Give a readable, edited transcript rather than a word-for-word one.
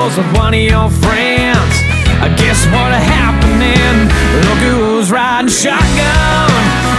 calls with one of your friends. Guess what happening? Look who's riding shotgun